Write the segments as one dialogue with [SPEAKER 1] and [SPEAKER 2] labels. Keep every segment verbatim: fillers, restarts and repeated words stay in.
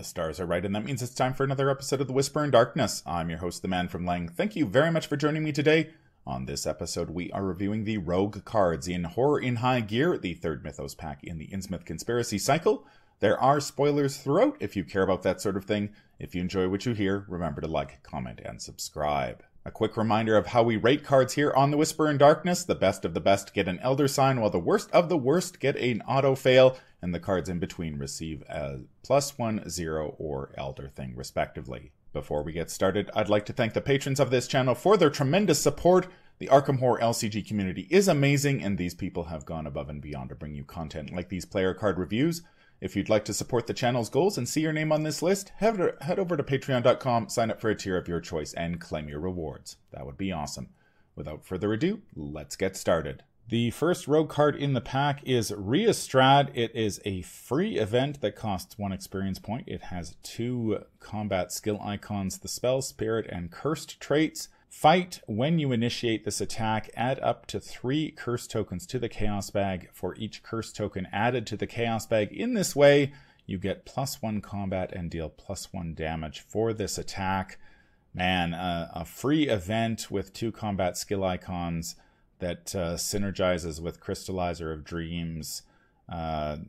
[SPEAKER 1] stars are right, and that means it's time for another episode of The Whisper in Darkness. I'm your host, The Man from Leng. Thank you very much for joining me today. On this episode, we are reviewing the Rogue cards in Horror in High Gear, the third Mythos pack in the Innsmouth Conspiracy cycle. There are spoilers throughout if you care about that sort of thing. If you enjoy what you hear, remember to like, comment, and subscribe. A quick reminder of how we rate cards here on The Whisper in Darkness. The best of the best get an Elder Sign, while the worst of the worst get an Auto Fail, and the cards in between receive a plus one, zero, or Elder Thing, respectively. Before we get started, I'd like to thank the patrons of this channel for their tremendous support. The Arkham Horror L C G community is amazing, and these people have gone above and beyond to bring you content like these player card reviews. If you'd like to support the channel's goals and see your name on this list, head over to patreon dot com, sign up for a tier of your choice, and claim your rewards. That would be awesome. Without further ado, let's get started. The first Rogue card in the pack is Rhea Strad. It is a free event that costs one experience point. It has two combat skill icons, the Spell, Spirit, and Cursed traits. Fight. When you initiate this attack, add up to three curse tokens to the Chaos Bag for each curse token added to the Chaos Bag. In this way, you get plus one combat and deal plus one damage for this attack. Man, uh, a free event with two combat skill icons that uh, synergizes with Crystallizer of Dreams. Uh,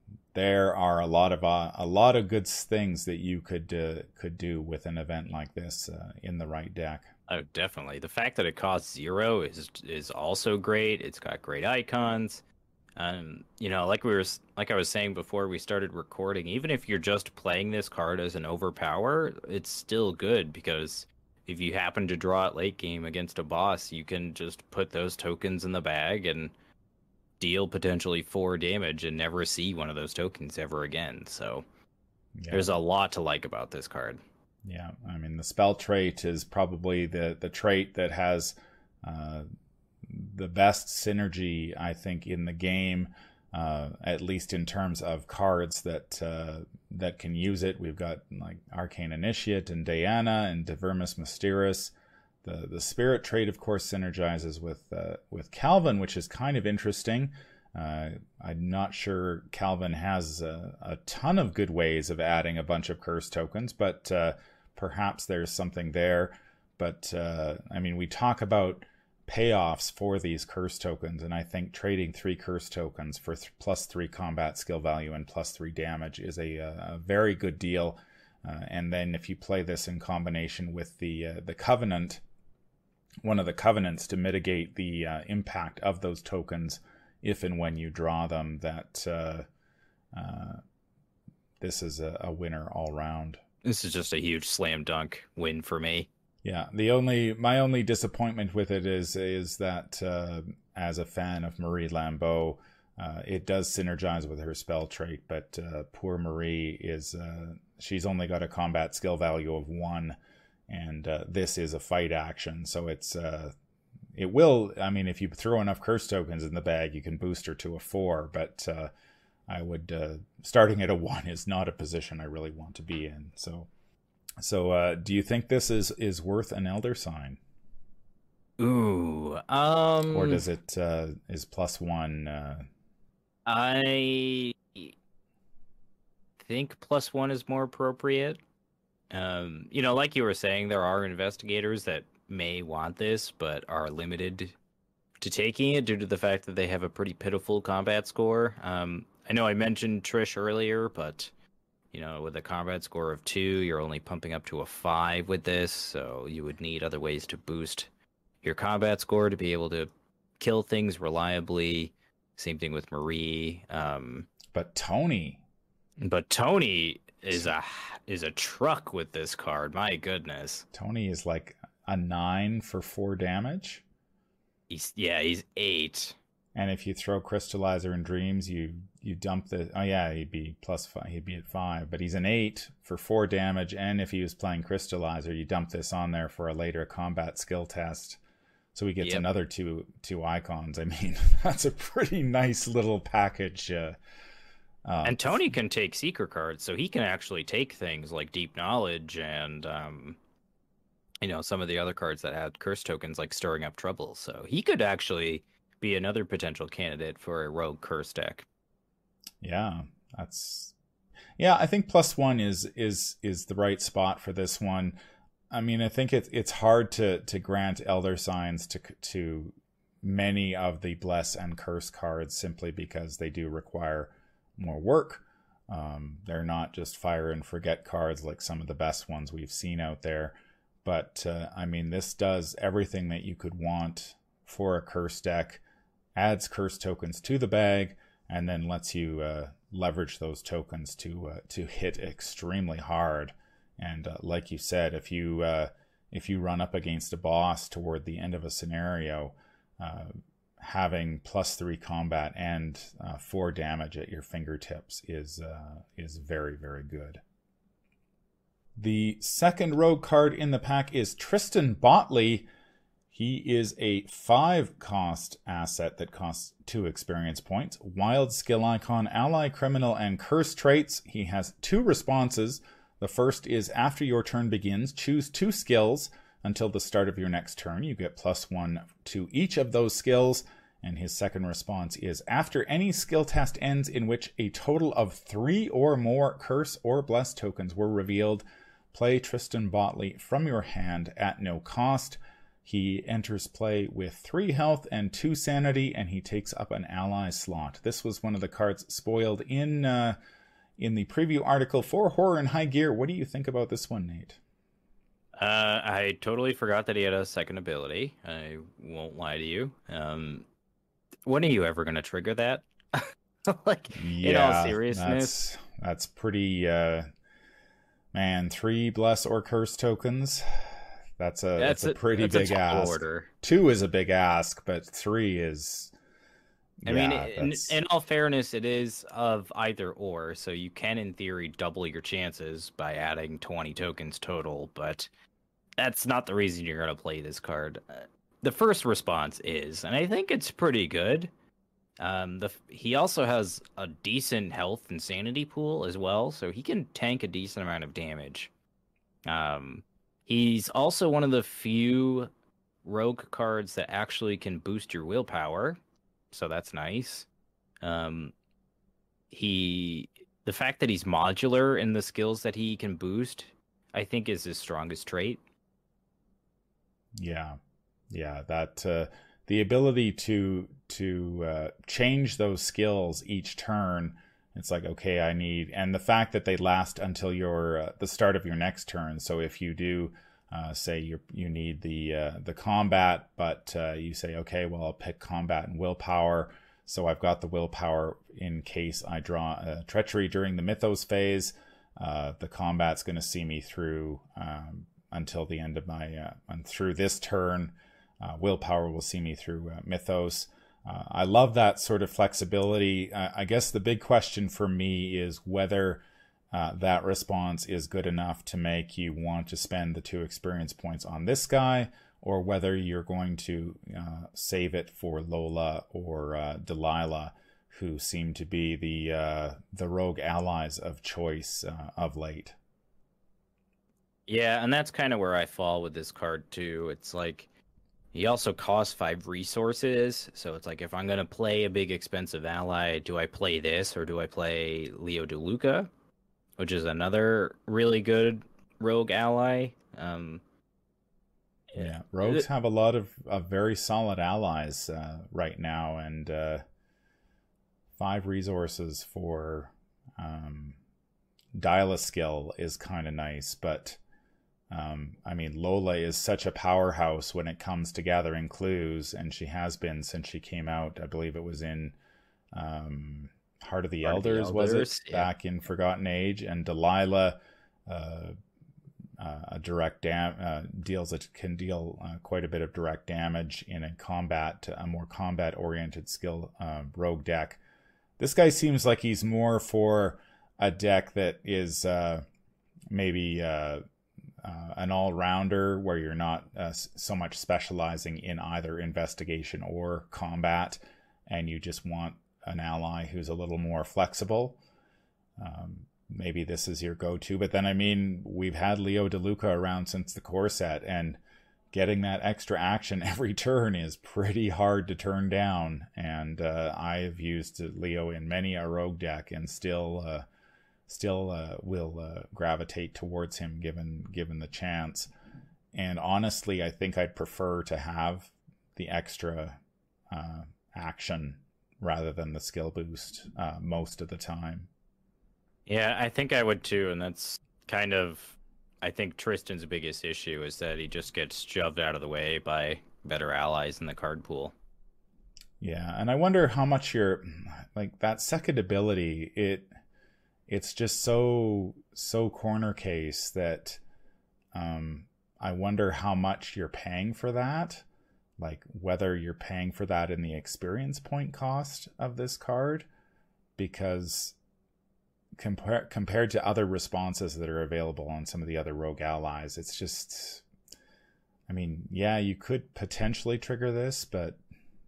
[SPEAKER 1] there are a lot of uh, a lot of good things that you could uh, could do with an event like this uh, in the right deck.
[SPEAKER 2] Oh, definitely. The fact that it costs zero is is also great. It's got great icons. Um, you know, like we were, like I was saying before we started recording, even if you're just playing this card as an overpower, it's still good because if you happen to draw it late game against a boss, you can just put those tokens in the bag and deal potentially four damage and never see one of those tokens ever again. So yeah. There's a lot to like about this card.
[SPEAKER 1] Yeah, I mean, the spell trait is probably the, the trait that has uh, the best synergy, I think, in the game, uh, at least in terms of cards that uh, that can use it. We've got like Arcane Initiate and Diana and Divermus Mysterious. The the Spirit trait, of course, synergizes with uh, with Calvin, which is kind of interesting. Uh, I'm not sure Calvin has a, a ton of good ways of adding a bunch of curse tokens, but uh, perhaps there's something there. But, uh, I mean, we talk about payoffs for these curse tokens, and I think trading three curse tokens for th plus three combat skill value and plus three damage is a, a very good deal. Uh, and then if you play this in combination with the, uh, the Covenant, one of the Covenants to mitigate the uh, impact of those tokens if and when you draw them, that uh, uh, this is a, a winner all round.
[SPEAKER 2] This is just a huge slam dunk win for me.
[SPEAKER 1] Yeah, the only my only disappointment with it is is that uh, as a fan of Marie Lambeau, uh, it does synergize with her spell trait, but uh, poor Marie is uh, she's only got a combat skill value of one, and uh, this is a fight action, so it's uh, it will. I mean, if you throw enough curse tokens in the bag, you can boost her to a four, but. Uh, I would, uh, starting at a one is not a position I really want to be in. So, so uh, do you think this is, is worth an Elder Sign?
[SPEAKER 2] Ooh, um...
[SPEAKER 1] Or does it, uh, is plus one, uh...
[SPEAKER 2] I think plus one is more appropriate. Um, you know, like you were saying, there are investigators that may want this, but are limited to taking it due to the fact that they have a pretty pitiful combat score. Um... I know I mentioned Trish earlier, but, you know, with a combat score of two, you're only pumping up to a five with this, so you would need other ways to boost your combat score to be able to kill things reliably. Same thing with Marie. Um,
[SPEAKER 1] but Tony...
[SPEAKER 2] But Tony is a, is a truck with this card, my goodness.
[SPEAKER 1] Tony is like a nine for four damage?
[SPEAKER 2] He's, yeah, he's eight.
[SPEAKER 1] And if you throw Crystallizer and Dreams, you you dump the... Oh, yeah, he'd be plus five. He'd be at five. But he's an eight for four damage. And if he was playing Crystallizer, you dump this on there for a later combat skill test. So he gets yep. another two two icons. I mean, that's a pretty nice little package. Uh, uh,
[SPEAKER 2] and Tony can take Seeker cards, so he can actually take things like Deep Knowledge and... Um... you know, some of the other cards that had curse tokens like Stirring Up Trouble. So he could actually be another potential candidate for a rogue curse deck.
[SPEAKER 1] Yeah, that's Yeah, I think plus one is is is the right spot for this one. I mean, I think it's it's hard to to grant Elder Signs to to many of the Bless and Curse cards simply because they do require more work. Um, they're not just fire and forget cards like some of the best ones we've seen out there. But, uh, I mean, this does everything that you could want for a curse deck, adds curse tokens to the bag, and then lets you uh, leverage those tokens to uh, to hit extremely hard. And uh, like you said, if you uh, if you run up against a boss toward the end of a scenario, uh, having plus three combat and uh, four damage at your fingertips is uh, is very, very good. The second rogue card in the pack is Tristan Botley. He is a five cost asset that costs two experience points. Wild skill icon, ally, criminal, and curse traits. He has two responses. The first is after your turn begins, choose two skills until the start of your next turn. You get plus one to each of those skills. And his second response is after any skill test ends in which a total of three or more curse or bless tokens were revealed, play Tristan Botley from your hand at no cost. He enters play with three health and two sanity, and he takes up an ally slot. This was one of the cards spoiled in uh, in the preview article for Horror in High Gear. What do you think about this one, Nate?
[SPEAKER 2] Uh, I totally forgot that he had a second ability. I won't lie to you. Um, when are you ever going to trigger that? Like, yeah, in all seriousness,
[SPEAKER 1] that's, that's pretty. Uh, man, three bless or curse tokens. That's a that's, that's a pretty a, big ask. Order. Two is a big ask, but three is.
[SPEAKER 2] I yeah, mean, in, in all fairness, it is of either or, so you can, in theory, double your chances by adding twenty tokens total, but that's not the reason you're going to play this card. Uh, the first response is, and I think it's pretty good, um, the he also has a decent health and sanity pool as well, so he can tank a decent amount of damage. Um, he's also one of the few rogue cards that actually can boost your willpower, so that's nice. Um, he, the fact that he's modular in the skills that he can boost, I think is his strongest trait.
[SPEAKER 1] Yeah, yeah, that uh, the ability to to uh, change those skills each turn. It's like, okay, I need, and the fact that they last until your uh, the start of your next turn. So if you do. Uh, say you you need the uh, the combat, but uh, you say, okay, well, I'll pick combat and willpower. So I've got the willpower in case I draw uh, treachery during the mythos phase. Uh, the combat's going to see me through um, until the end of my uh, and through this turn. Uh, willpower will see me through uh, mythos. Uh, I love that sort of flexibility. Uh, I guess the big question for me is whether Uh, that response is good enough to make you want to spend the two experience points on this guy, or whether you're going to uh, save it for Lola or uh, Delilah, who seem to be the uh, the rogue allies of choice uh, of late.
[SPEAKER 2] Yeah, and that's kind of where I fall with this card too. It's like he also costs five resources, so it's like if I'm going to play a big expensive ally, do I play this or do I play Leo DeLuca? Which is another really good rogue ally. Um,
[SPEAKER 1] yeah, rogues it, have a lot of, of very solid allies uh, right now, and uh, five resources for um, Dial-a-Skill is kind of nice, but um, I mean, Lola is such a powerhouse when it comes to gathering clues, and she has been since she came out. I believe it was in... Um, Heart of the Heart Elders, of the Elders was it? Yeah. Back in Forgotten Age, and Delilah, uh, uh, a direct dam uh, deals it can deal uh, quite a bit of direct damage in a combat, a more combat-oriented skill uh, rogue deck. This guy seems like he's more for a deck that is uh, maybe uh, uh, an all-rounder, where you're not uh, so much specializing in either investigation or combat, and you just want an ally who's a little more flexible. Um, maybe this is your go-to, but then I mean, we've had Leo DeLuca around since the core set, and getting that extra action every turn is pretty hard to turn down. And uh, I've used Leo in many a rogue deck and still uh, still uh, will uh, gravitate towards him given given the chance. And honestly, I think I'd prefer to have the extra uh, action rather than the skill boost uh, most of the time.
[SPEAKER 2] Yeah, I think I would too, and that's kind of, I think Tristan's biggest issue is that he just gets shoved out of the way by better allies in the card pool.
[SPEAKER 1] Yeah, and I wonder how much you're, like, that second ability, it it's just so so corner case that um I wonder how much you're paying for that, like whether you're paying for that in the experience point cost of this card, because compar- compared to other responses that are available on some of the other rogue allies, it's just, I mean, yeah, you could potentially trigger this, but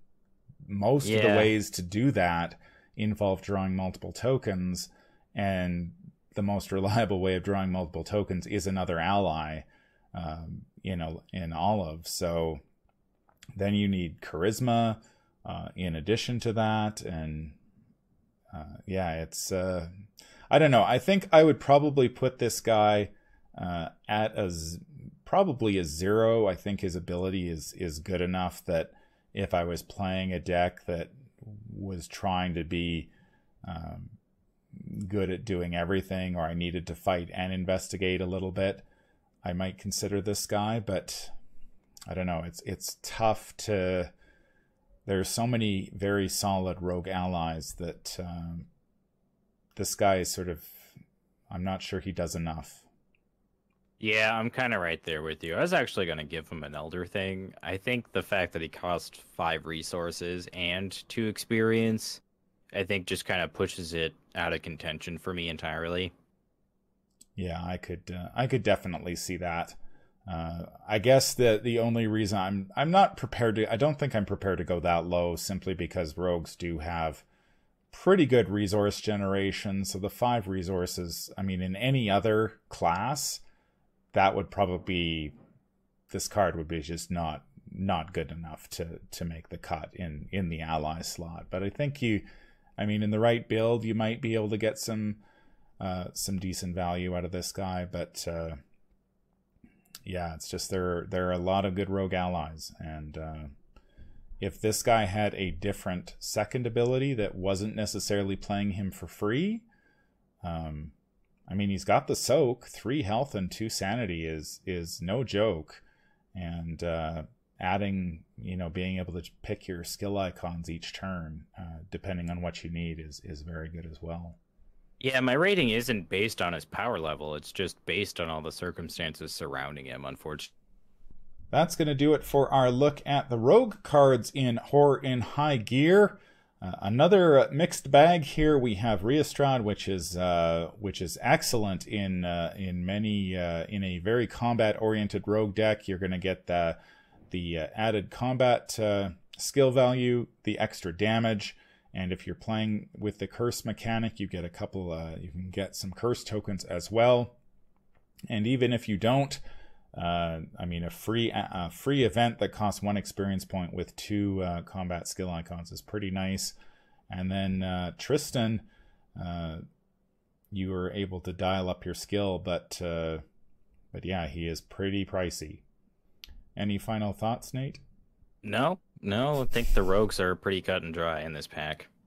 [SPEAKER 1] most yeah. of the ways to do that involve drawing multiple tokens, and the most reliable way of drawing multiple tokens is another ally, um, you know, in Olive. So then you need charisma uh, in addition to that, and uh, yeah, it's uh, I don't know. I think I would probably put this guy uh, at a z- probably a zero. I think his ability is is good enough that if I was playing a deck that was trying to be um, good at doing everything, or I needed to fight and investigate a little bit, I might consider this guy. But I don't know. It's it's tough to. There's so many very solid rogue allies that um, this guy is sort of. I'm not sure he does enough.
[SPEAKER 2] Yeah, I'm kind of right there with you. I was actually going to give him an Elder thing. I think the fact that he cost five resources and two experience, I think just kind of pushes it out of contention for me entirely.
[SPEAKER 1] Yeah, I could, uh, I could definitely see that. Uh, I guess the the only reason I'm I'm not prepared to, I don't think I'm prepared to go that low, simply because rogues do have pretty good resource generation. So the five resources, I mean, in any other class, that would probably be, this card would be just not not good enough to to make the cut in in the ally slot. But I think you, I mean, in the right build, you might be able to get some uh, some decent value out of this guy. But uh, yeah, it's just there there are a lot of good rogue allies, and uh, if this guy had a different second ability that wasn't necessarily playing him for free, um. I mean, he's got the soak, three health and two sanity is is no joke, and uh, adding, you know, being able to pick your skill icons each turn, uh, depending on what you need, is is very good as well.
[SPEAKER 2] Yeah, my rating isn't based on his power level; it's just based on all the circumstances surrounding him. Unfortunately,
[SPEAKER 1] that's going to do it for our look at the rogue cards in Horror in High Gear. Uh, another mixed bag here. We have Riastrad, which is uh, which is excellent in uh, in many uh, in a very combat oriented rogue deck. You're going to get the the uh, added combat uh, skill value, the extra damage, and if you're playing with the curse mechanic, you get a couple. Uh, you can get some curse tokens as well, and even if you don't. Uh, I mean, a free a free event that costs one experience point with two uh, combat skill icons is pretty nice. And then uh, Tristan, uh, you were able to dial up your skill, but uh, but yeah, he is pretty pricey. Any final thoughts, Nate?
[SPEAKER 2] No, no. I think the rogues are pretty cut and dry in this pack.